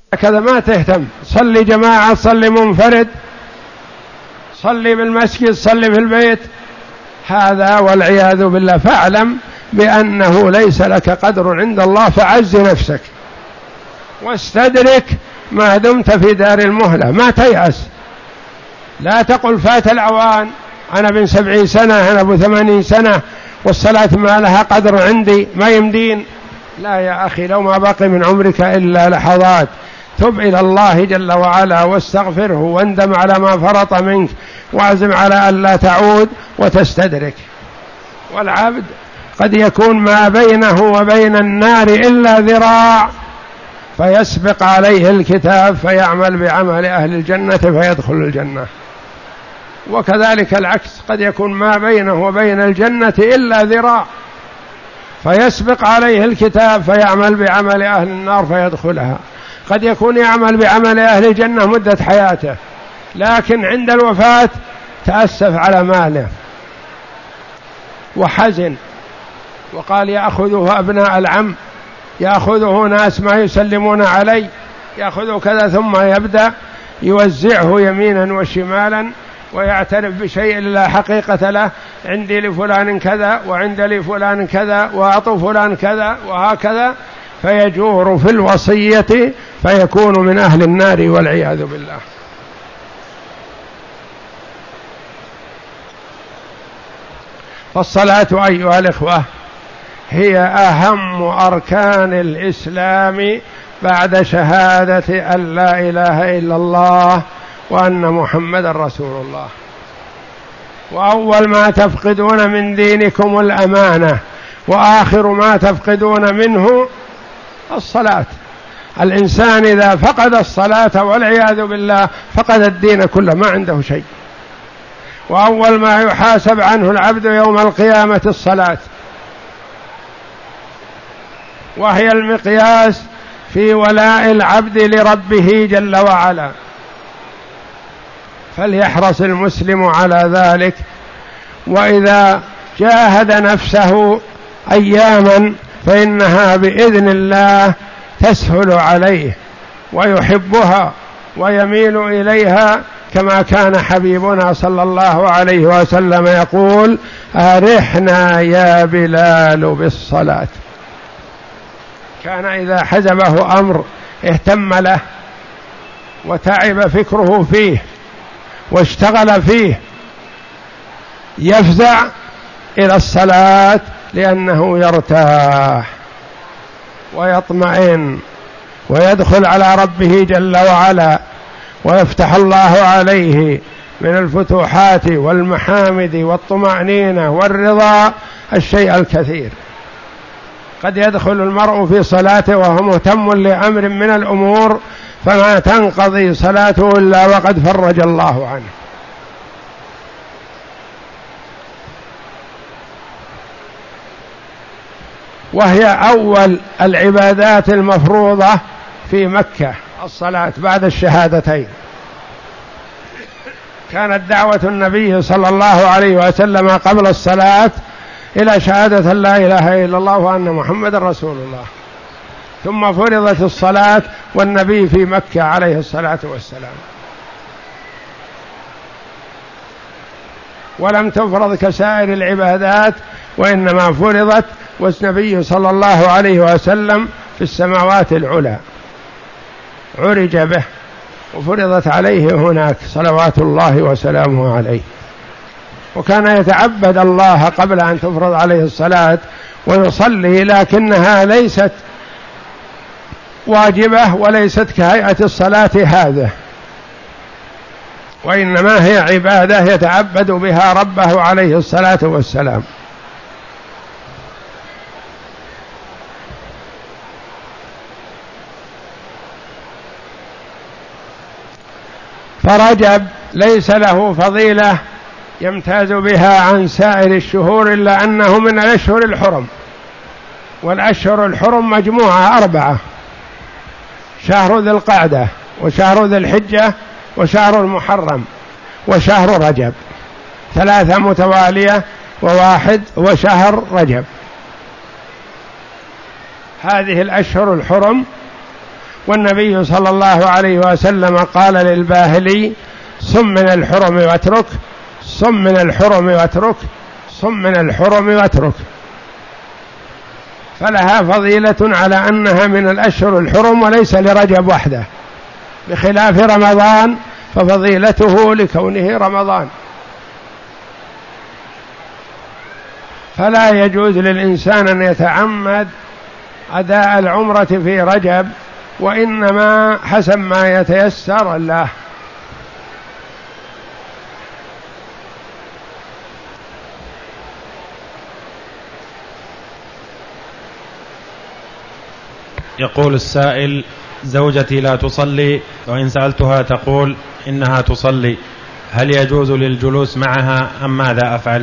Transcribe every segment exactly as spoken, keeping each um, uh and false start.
كذا ما تهتم، صلي جماعة، صلي منفرد، صلي بالمسجد، صلي في البيت، هذا والعياذ بالله. فاعلم بأنه ليس لك قدر عند الله، فعز نفسك واستدرك ما دمت في دار المهلة، ما تيأس. لا تقل فات الأوان، أنا بن سبعين سنة، أنا ابو ثمانين سنة، والصلاة ما لها قدر عندي، ما يمدين. لا يا أخي، لو ما بقي من عمرك إلا لحظات، تب إلى الله جل وعلا واستغفره واندم على ما فرط منك، واعزم على أن لا تعود وتستدرك. والعبد قد يكون ما بينه وبين النار إلا ذراع، فيسبق عليه الكتاب فيعمل بعمل أهل الجنة فيدخل الجنة. وكذلك العكس، قد يكون ما بينه وبين الجنة إلا ذراع، فيسبق عليه الكتاب فيعمل بعمل أهل النار فيدخلها. قد يكون يعمل بعمل أهل الجنة مدة حياته، لكن عند الوفاة تأسف على ماله وحزن، وقال يأخذه أبناء العم، يأخذه ناس ما يسلمون علي، يأخذه كذا، ثم يبدأ يوزعه يمينا وشمالا ويعترف بشيء لا حقيقة له، عندي لفلان كذا وعند لفلان كذا وأعطوا فلان كذا وهكذا، فيجور في الوصية فيكون من أهل النار والعياذ بالله. فالصلاة أيها الإخوة هي أهم أركان الإسلام بعد شهادة أن لا إله إلا الله وأن محمد رسول الله. وأول ما تفقدون من دينكم الأمانة، وآخر ما تفقدون منه الصلاة. الإنسان إذا فقد الصلاة والعياذ بالله فقد الدين كله، ما عنده شيء. وأول ما يحاسب عنه العبد يوم القيامة الصلاة، وهي المقياس في ولاء العبد لربه جل وعلا. فليحرص المسلم على ذلك. وإذا جاهد نفسه أياما فإنها بإذن الله تسهل عليه ويحبها ويميل إليها، كما كان حبيبنا صلى الله عليه وسلم يقول: أرحنا يا بلال بالصلاة. كان إذا حزبه أمر اهتم له وتعب فكره فيه واشتغل فيه يفزع إلى الصلاة، لأنه يرتاح ويطمئن ويدخل على ربه جل وعلا، ويفتح الله عليه من الفتوحات والمحامد والطمأنينة والرضا الشيء الكثير. قد يدخل المرء في صلاته وهو مهتم لأمر من الأمور، فما تنقضي صلاته إلا وقد فرج الله عنه. وهي أول العبادات المفروضة في مكة الصلاة بعد الشهادتين. كانت دعوة النبي صلى الله عليه وسلم قبل الصلاة إلى شهادة لا إله إلا الله وأن محمد رسول الله، ثم فرضت الصلاة والنبي في مكة عليه الصلاة والسلام، ولم تفرض كسائر العبادات، وإنما فرضت والنبي صلى الله عليه وسلم في السماوات العلى عرج به وفرضت عليه هناك صلوات الله وسلامه عليه. وكان يتعبد الله قبل أن تفرض عليه الصلاة ويصلي، لكنها ليست واجبة وليست كهيئة الصلاة هذا، وإنما هي عبادة يتعبد بها ربه عليه الصلاة والسلام. فرجب ليس له فضيلة يمتاز بها عن سائر الشهور، إلا أنه من الأشهر الحرم، والأشهر الحرم مجموعة أربعة: شهر ذي القعدة، وشهر ذي الحجة، وشهر المحرم، وشهر رجب، ثلاثة متوالية وواحد وشهر رجب. هذه الأشهر الحرم، والنبي صلى الله عليه وسلم قال للباهلي: صم من الحرم واترك، صم من الحرم واترك، صم من الحرم واترك. فلها فضيلة على أنها من الأشهر الحرم وليس لرجب وحده، بخلاف رمضان ففضيلته لكونه رمضان. فلا يجوز للإنسان أن يتعمد أداء العمرة في رجب، وإنما حسب ما يتيسر له. يقول السائل: زوجتي لا تصلي، وإن سألتها تقول إنها تصلي، هل يجوز للجلوس معها أم ماذا أفعل؟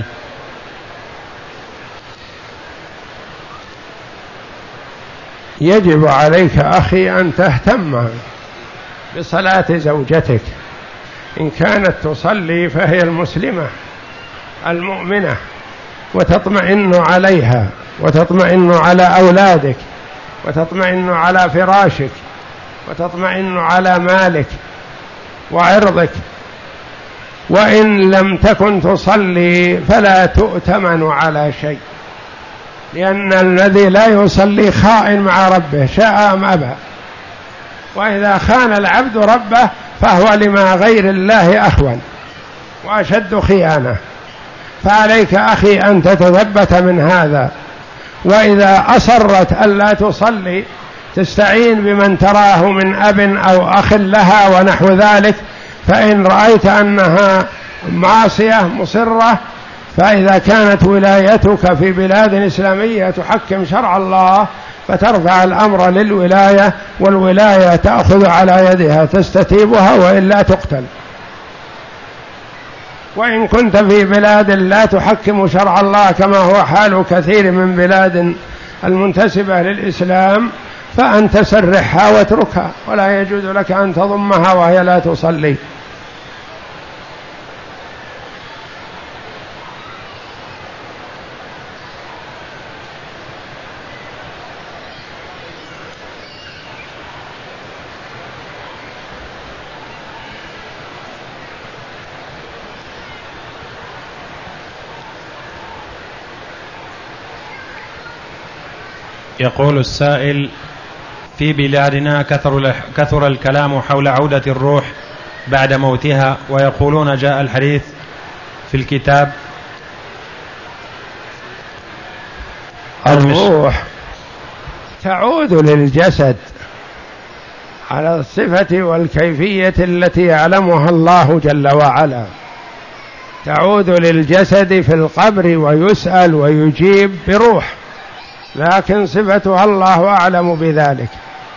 يجب عليك أخي أن تهتم بصلاة زوجتك. إن كانت تصلي فهي المسلمة المؤمنة، وتطمئن عليها، وتطمئن على أولادك، وتطمئن على فراشك، وتطمئن على مالك وعرضك. وإن لم تكن تصلي فلا تؤتمن على شيء، لأن الذي لا يصلي خائن مع ربه شاء أم أبى. وإذا خان العبد ربه فهو لما غير الله أهون وأشد خيانة. فعليك أخي أن تتثبت من هذا. وإذا أصرت ألا تصلي تستعين بمن تراه من أب أو أخ لها ونحو ذلك. فإن رأيت أنها معصية مصرة، فإذا كانت ولايتك في بلاد إسلامية تحكم شرع الله فترفع الأمر للولاية، والولاية تأخذ على يدها تستتيبها وإلا تقتل. وإن كنت في بلاد لا تحكم شرع الله كما هو حال كثير من بلاد المنتسبة للإسلام، فأنت سرحها واتركها، ولا يجوز لك أن تضمها وهي لا تصلي. يقول السائل: في بلادنا كثر, كثر الكلام حول عودة الروح بعد موتها، ويقولون جاء الحديث في الكتاب. الروح تعود للجسد على الصفة والكيفية التي يعلمها الله جل وعلا، تعود للجسد في القبر ويسأل ويجيب بروح، لكن صفتها الله أعلم بذلك.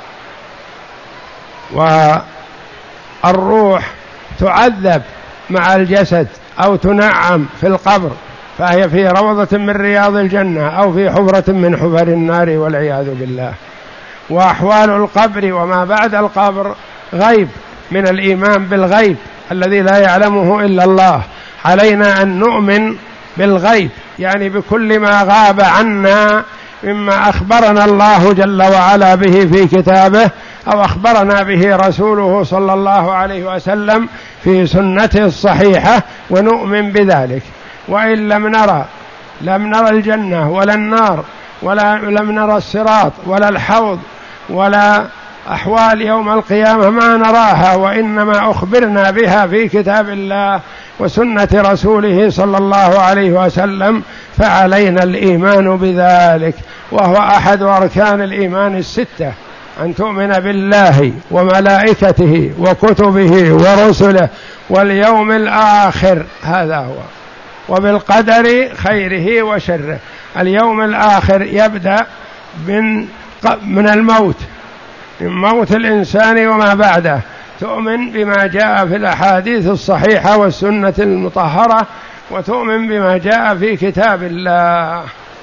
والروح تعذب مع الجسد أو تنعم في القبر، فهي في روضة من رياض الجنة أو في حفرة من حفر النار والعياذ بالله. وأحوال القبر وما بعد القبر غيب من الإيمان بالغيب الذي لا يعلمه إلا الله. علينا أن نؤمن بالغيب، يعني بكل ما غاب عنا مما أخبرنا الله جل وعلا به في كتابه، أو أخبرنا به رسوله صلى الله عليه وسلم في سنته الصحيحة، ونؤمن بذلك. وإن لم نرى لم نرى الجنة ولا النار، ولا لم نرى الصراط ولا الحوض ولا أحوال يوم القيامة ما نراها، وإنما أخبرنا بها في كتاب الله وسنة رسوله صلى الله عليه وسلم، فعلينا الإيمان بذلك. وهو أحد أركان الإيمان الستة، أن تؤمن بالله وملائكته وكتبه ورسله واليوم الآخر، هذا هو، وبالقدر خيره وشره. اليوم الآخر يبدأ من من الموت، من موت الإنسان وما بعده. تؤمن بما جاء في الأحاديث الصحيحة والسنة المطهرة، وتؤمن بما جاء في كتاب الله.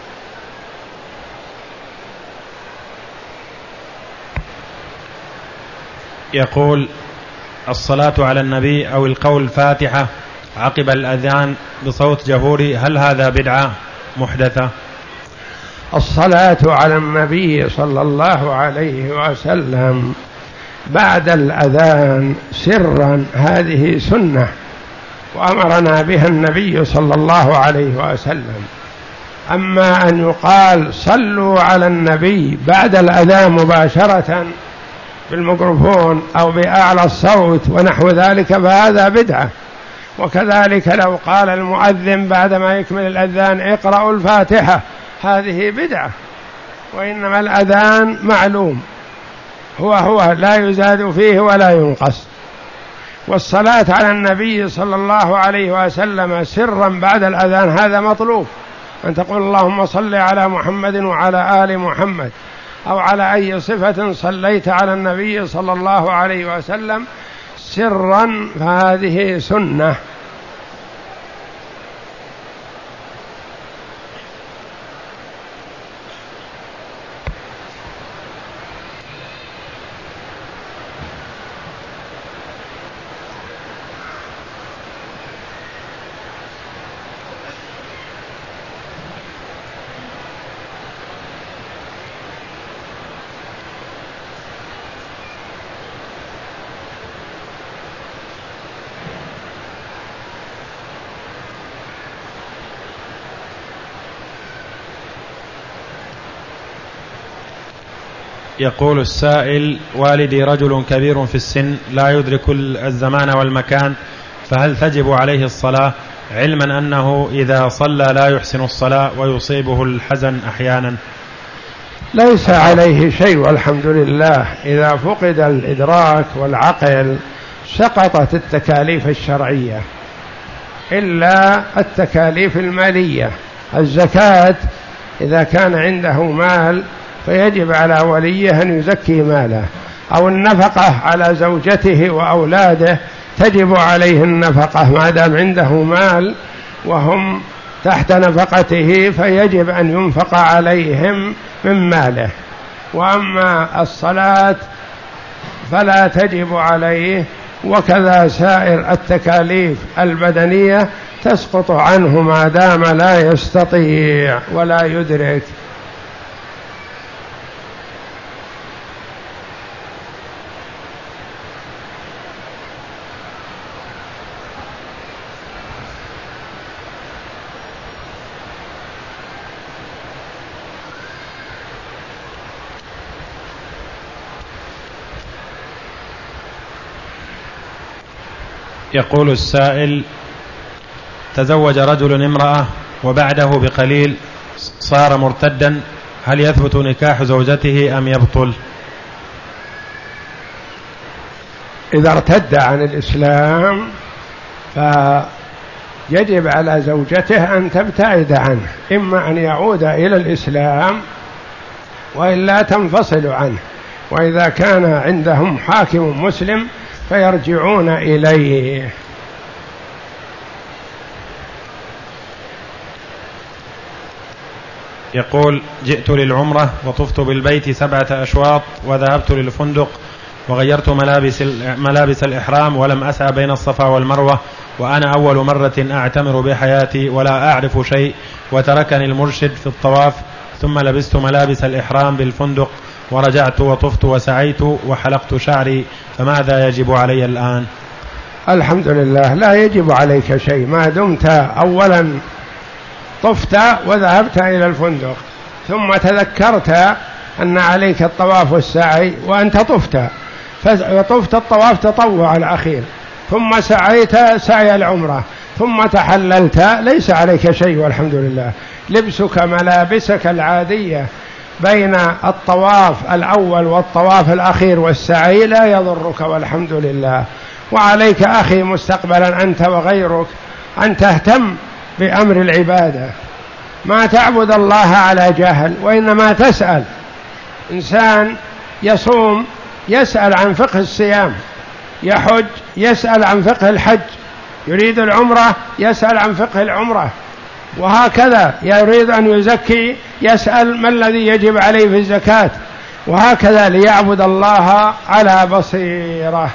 يقول: الصلاة على النبي أو القول الفاتحة عقب الأذان بصوت جهوري، هل هذا بدعة محدثة؟ الصلاة على النبي صلى الله عليه وسلم بعد الأذان سرا هذه سنة وأمرنا بها النبي صلى الله عليه وسلم. أما أن يقال صلوا على النبي بعد الأذان مباشرة بالميكروفون أو بأعلى الصوت ونحو ذلك فهذا بدعة. وكذلك لو قال المؤذن بعدما يكمل الأذان اقرأوا الفاتحة هذه بدعة. وإنما الأذان معلوم هو هو لا يزاد فيه ولا ينقص. والصلاة على النبي صلى الله عليه وسلم سرا بعد الأذان هذا مطلوب، أن تقول اللهم صل على محمد وعلى آل محمد، أو على أي صفة صليت على النبي صلى الله عليه وسلم سرا، فهذه سنة. يقول السائل: والدي رجل كبير في السن لا يدرك الزمان والمكان، فهل تجب عليه الصلاة، علما أنه إذا صلى لا يحسن الصلاة ويصيبه الحزن أحيانا؟ ليس عليه شيء والحمد لله. إذا فقد الإدراك والعقل سقطت التكاليف الشرعية إلا التكاليف المالية. الزكاة إذا كان عنده مال فيجب على وليه أن يزكي ماله، أو النفقة على زوجته وأولاده تجب عليه النفقة ما دام عنده مال وهم تحت نفقته فيجب أن ينفق عليهم من ماله. وأما الصلاة فلا تجب عليه، وكذا سائر التكاليف البدنية تسقط عنه ما دام لا يستطيع ولا يدرك. يقول السائل: تزوج رجل امرأة وبعده بقليل صار مرتدا، هل يثبت نكاح زوجته أم يبطل؟ إذا ارتد عن الإسلام فيجب على زوجته أن تبتعد عنه، إما أن يعود إلى الإسلام وإلا تنفصل عنه. وإذا كان عندهم حاكم مسلم فيرجعون إليه. يقول: جئت للعمرة وطفت بالبيت سبعة أشواط وذهبت للفندق وغيرت ملابس, ملابس الإحرام ولم أسعى بين الصفا والمروة، وأنا أول مرة أعتمر بحياتي ولا أعرف شيء، وتركني المرشد في الطواف، ثم لبست ملابس الإحرام بالفندق ورجعت وطفت وسعيت وحلقت شعري، فماذا يجب علي الآن؟ الحمد لله، لا يجب عليك شيء ما دمت أولا طفت وذهبت إلى الفندق، ثم تذكرت أن عليك الطواف والسعي وأنت طفت، فطفت الطواف تطوع الأخير، ثم سعيت سعي العمرة، ثم تحللت، ليس عليك شيء والحمد لله. لبسك ملابسك العادية بين الطواف الأول والطواف الأخير والسعي لا يضرك والحمد لله. وعليك أخي مستقبلا أنت وغيرك أن تهتم بأمر العبادة، ما تعبد الله على جهل، وإنما تسأل. إنسان يصوم يسأل عن فقه الصيام، يحج يسأل عن فقه الحج، يريد العمرة يسأل عن فقه العمرة، وهكذا يريد أن يزكي يسأل ما الذي يجب عليه في الزكاة، وهكذا ليعبد الله على بصيرة.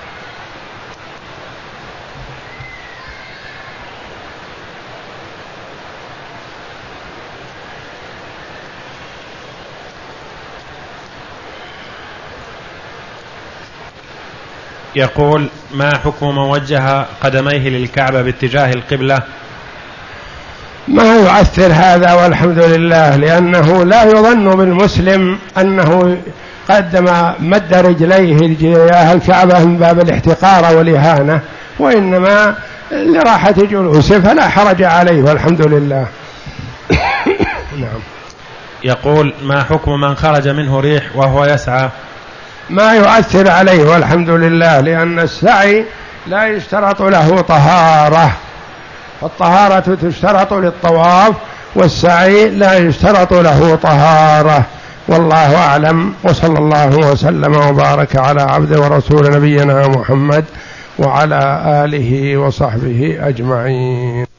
يقول: ما حكم من وجه قدميه للكعبة باتجاه القبلة؟ ما يؤثر هذا والحمد لله، لأنه لا يظن بالمسلم أنه قدم مد رجليه تجاه الكعبة من باب الاحتقار والإهانة، وإنما لراحة جلوسه فلا حرج عليه والحمد لله. نعم. يقول: ما حكم من خرج منه ريح وهو يسعى؟ ما يؤثر عليه والحمد لله، لأن السعي لا يشترط له طهارة، فالطهارة تشترط للطواف والسعي لا يشترط له طهارة، والله أعلم. وصلى الله وسلم وبارك على عبد ورسول نبينا محمد وعلى آله وصحبه أجمعين.